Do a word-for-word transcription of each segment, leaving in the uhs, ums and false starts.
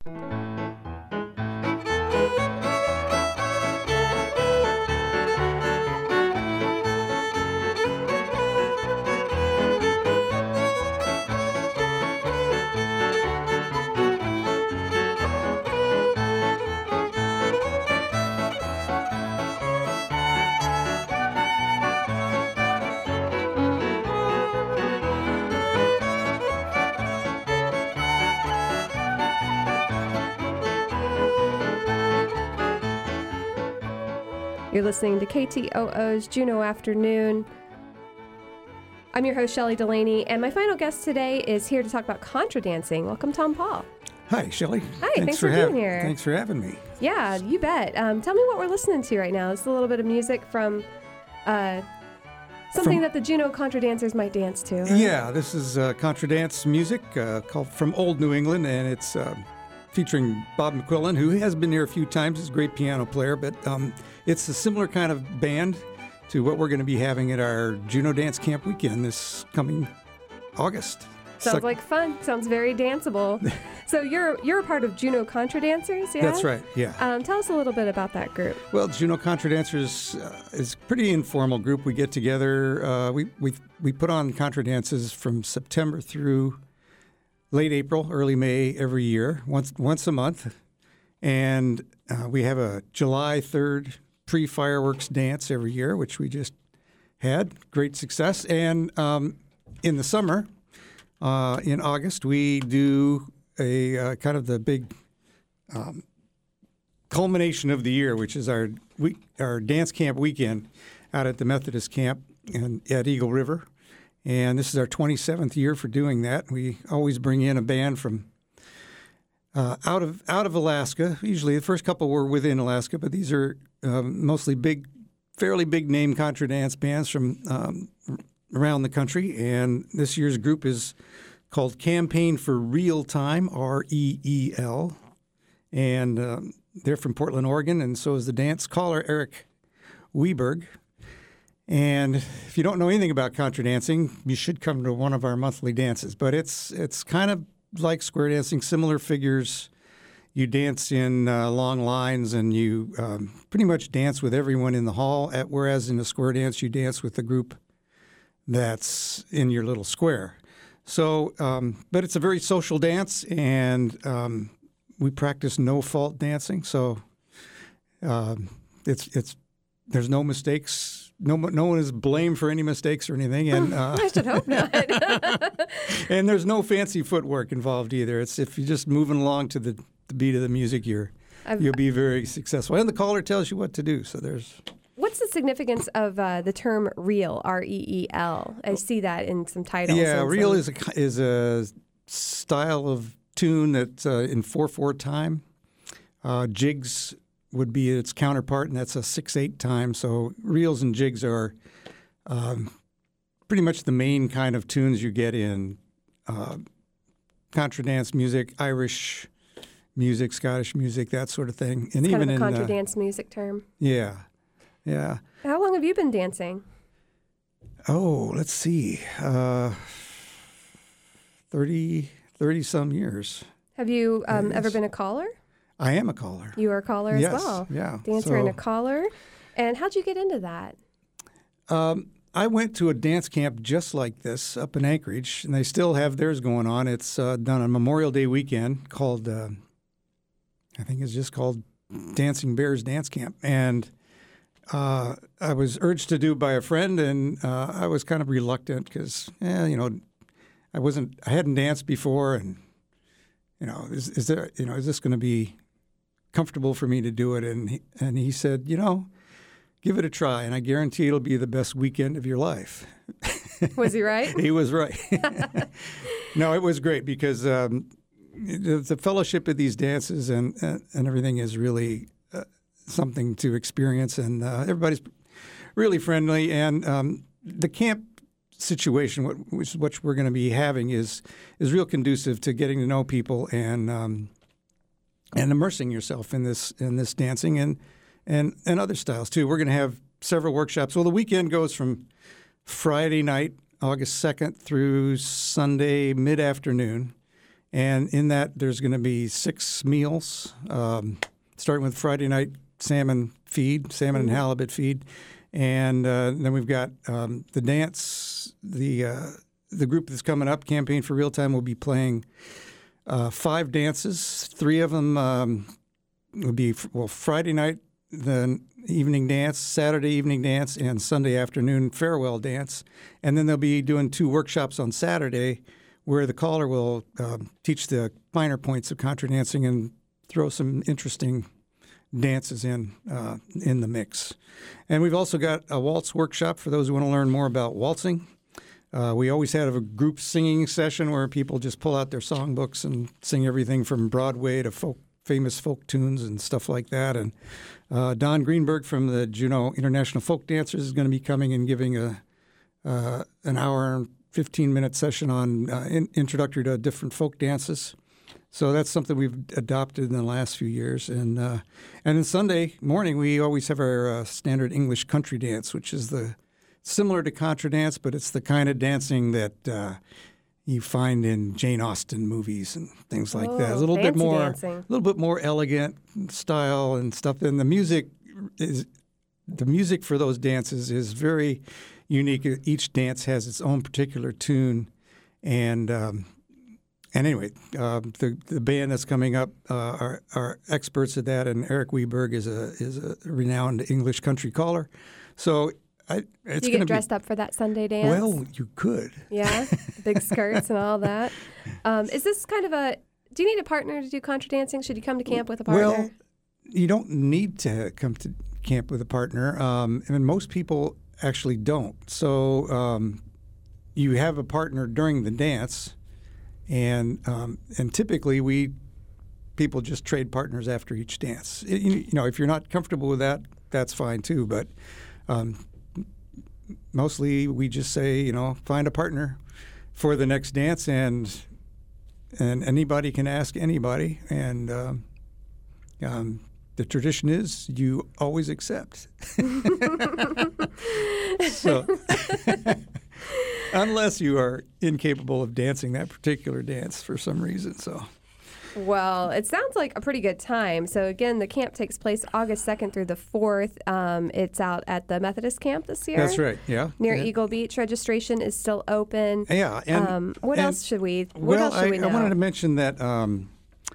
You're listening to K T O O's Juneau Afternoon. I'm your host, Shelley Delaney, and my final guest today is here to talk about contra dancing. Welcome, Tom Paul. Hi, Shelley. Hi, thanks, thanks for, for being ha- here. Thanks for having me. Yeah, you bet. Um, tell me what we're listening to right now. It's a little bit of music from uh, something from, that the Juneau contra dancers might dance to. Right? Yeah, this is uh, contra dance music uh, called From Old New England, and it's uh, featuring Bob McQuillan, who has been here a few times. He's a great piano player, but um, it's a similar kind of band to what we're going to be having at our Juneau Dance Camp weekend this coming August. Sounds Suck- like fun. Sounds very danceable. So you're you're a part of Juneau Contra Dancers, yeah? That's right, yeah. Um, tell us a little bit about that group. Well, Juneau Contra Dancers uh, is a pretty informal group. We get together. Uh, we we we put on contra dances from September through late April, early May every year, once once a month, and uh, we have a July third pre-fireworks dance every year, which we just had great success. And um, in the summer, uh, in August, we do a uh, kind of the big um, culmination of the year, which is our we, our dance camp weekend out at the Methodist camp in, at Eagle River. And this is our twenty-seventh year for doing that. We always bring in a band from uh, out of out of Alaska. Usually the first couple were within Alaska, but these are um, mostly big, fairly big name contra dance bands from um, around the country. And this year's group is called Campaign for Real Time, R E E L. And um, they're from Portland, Oregon, and so is the dance caller, Eric Weberg. And if you don't know anything about contra dancing, you should come to one of our monthly dances. But it's it's kind of like square dancing, similar figures. You dance in uh, long lines, and you um, pretty much dance with everyone in the hall, at, whereas in a square dance, you dance with the group that's in your little square. So, um, but it's a very social dance, and um, we practice no-fault dancing. So um, it's it's there's no mistakes. No, no one is blamed for any mistakes or anything, and uh, I should hope not. And there's no fancy footwork involved either. It's if you're just moving along to the, the beat of the music, you're I've, you'll be very successful. And the caller tells you what to do. So there's. What's the significance of uh, the term reel? R E E L. I see that in some titles. Yeah, reel some... is a is a style of tune that's uh, in four four time. Uh, jigs would be its counterpart, and that's a six eight time. So reels and jigs are um, pretty much the main kind of tunes you get in uh, contra dance music, Irish music, Scottish music, that sort of thing. And it's even kind of a in contra uh, dance music term. Yeah, yeah. How long have you been dancing? Oh, let's see, uh, thirty, thirty some years. Have you um, ever been a caller? I am a caller. You are a caller yes, as well. Yeah. Dancer so, and a caller. And how'd you get into that? Um, I went to a dance camp just like this up in Anchorage, and they still have theirs going on. It's uh, done on Memorial Day weekend called, uh, I think it's just called Dancing Bears Dance Camp. And uh, I was urged to do by a friend, and uh, I was kind of reluctant because, eh, you know, I wasn't, I hadn't danced before, and, you know, is, is there, you know, is this going to be comfortable for me to do it? And he, and he said, you know, give it a try, and I guarantee it'll be the best weekend of your life. Was he right? He was right. No, it was great because um, the, the fellowship of these dances and and, and everything is really uh, something to experience, and uh, everybody's really friendly. And um, the camp situation, what, which, which we're going to be having, is is real conducive to getting to know people and um, and immersing yourself in this in this dancing and and and other styles too. We're going to have several workshops. Well, the weekend goes from Friday night, August second, through Sunday mid-afternoon, And in that, there's going to be six meals, um, starting with Friday night salmon feed, salmon and halibut feed. And uh, then we've got um, the dance. The uh, the group that's coming up, Campaign for Real Time, will be playing uh, five dances. Three of them um, will be, well, Friday night, the evening dance, Saturday evening dance, and Sunday afternoon farewell dance. And then they'll be doing two workshops on Saturday where the caller will um, teach the finer points of contra dancing and throw some interesting dances in uh, in the mix. And we've also got a waltz workshop for those who want to learn more about waltzing. Uh, we always have a group singing session where people just pull out their songbooks and sing everything from Broadway to folk, famous folk tunes and stuff like that. And uh, Don Greenberg from the Juneau International Folk Dancers is going to be coming and giving a uh, an hour and fifteen minute session on uh, in, introductory to different folk dances. So that's something we've adopted in the last few years. And uh, and then Sunday morning, we always have our uh, standard English country dance, which is the similar to contra dance, but it's the kind of dancing that uh, you find in Jane Austen movies and things like oh, that. A little bit fancy more, dancing. a little bit more elegant style and stuff. And the music is the music for those dances is very unique. Each dance has its own particular tune, and um, And anyway, uh, the the band that's coming up uh, are are experts at that, and Eric Weberg is a is a renowned English country caller. So I, it's Do you going to get dressed be, up for that Sunday dance? Well, you could. Yeah, big skirts and all that. Um, is this kind of a? Do you need a partner to do contra dancing? Should you come to camp with a partner? Well, you don't need to come to camp with a partner, um, and most people actually don't. So um, you have a partner during the dance. And um, and typically we people just trade partners after each dance. It, you, you know, if you're not comfortable with that, that's fine too. But um, mostly we just say, you know, find a partner for the next dance, and and anybody can ask anybody. And um, um, the tradition is you always accept. So. Unless you are incapable of dancing that particular dance for some reason. So, well, it sounds like a pretty good time. So again, the camp takes place August second through the fourth. Um, it's out at the Methodist camp this year. That's right. Yeah, near yeah. Eagle Beach. Registration is still open. Yeah. And um, what and, else should we? What well, else should I, we know? I wanted to mention that um,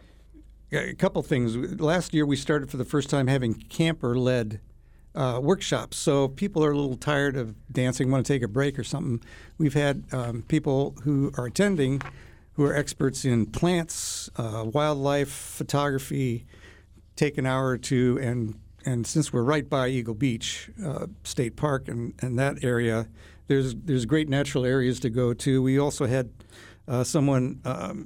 a couple things. Last year, we started for the first time having camper-led Uh, workshops. So if people are a little tired of dancing, want to take a break or something, we've had um, people who are attending who are experts in plants, uh, wildlife, photography, take an hour or two. And, and since we're right by Eagle Beach uh, State Park and, and that area, there's there's great natural areas to go to. We also had uh, someone um,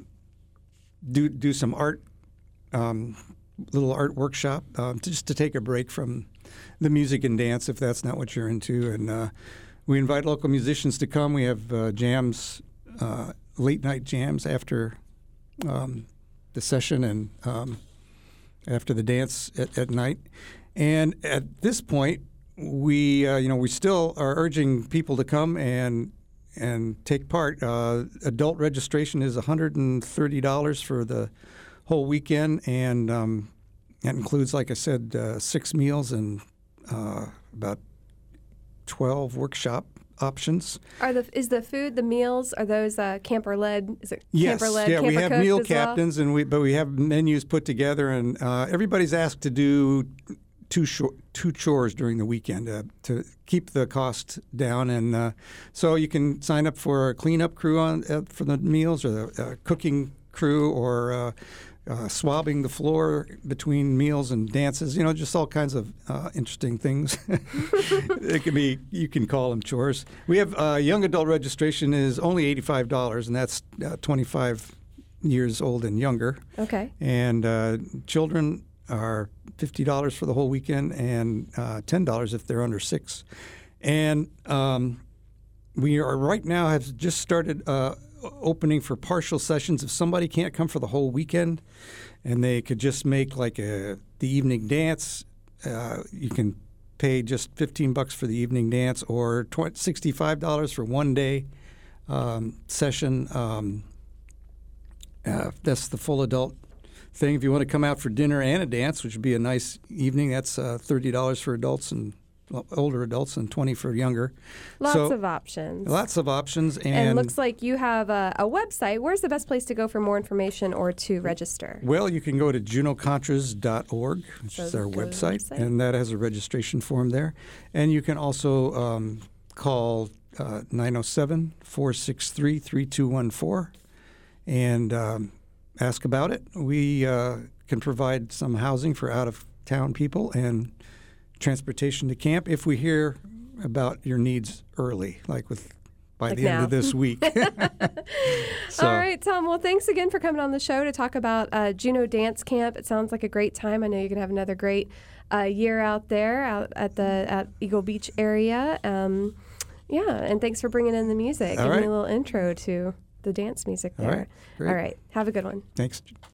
do, do some art, um, little art workshop um, to, just to take a break from the music and dance, if that's not what you're into. And uh, we invite local musicians to come. We have uh, jams, uh, late night jams after um, the session and um, after the dance at, at night. And at this point, we uh, you know we still are urging people to come and and take part. Uh, adult registration is one hundred thirty dollars for the whole weekend, and um, that includes, like I said, uh, six meals and uh, about twelve workshop options. Are the is the food, the meals, are those uh, camper led? Is it Yes, camper led? yeah, we have meal as well? captains, and we but we have menus put together, and uh, everybody's asked to do two shor- two chores during the weekend uh, to keep the cost down, and uh, so you can sign up for a cleanup crew on uh, for the meals, or the uh, cooking crew, or uh, Uh, swabbing the floor between meals and dances, you know, just all kinds of uh, interesting things. It can be, you can call them chores. We have uh, young adult registration is only eighty-five dollars, and that's uh, twenty-five years old and younger. Okay. And uh, children are fifty dollars for the whole weekend, and uh, ten dollars if they're under six. And um, we are right now have just started uh, opening for partial sessions. If somebody can't come for the whole weekend and they could just make like a the evening dance, uh, you can pay just fifteen bucks for the evening dance, or sixty-five dollars for one day um, session. Um, Uh, that's the full adult thing. If you want to come out for dinner and a dance, which would be a nice evening, that's uh, thirty dollars for adults and well, older adults and twenty dollars for younger. Lots so, of options. Lots of options. And, and looks like you have a, a website. Where's the best place to go for more information or to register? Well, you can go to juneau contras dot org, which so is our website, website, and that has a registration form there. And you can also um, call uh, nine oh seven, four six three, three two one four and um, ask about it. We uh, can provide some housing for out-of-town people and transportation to camp if we hear about your needs early, like with by like the now. end of this week. So. All right, Tom. Well, thanks again for coming on the show to talk about uh, Juneau Dance Camp. It sounds like a great time. I know you're going to have another great uh, year out there out at the at Eagle Beach area. Um, yeah, and thanks for bringing in the music. All Give right. me a little intro to the dance music there. All right. Great. All right. Have a good one. Thanks.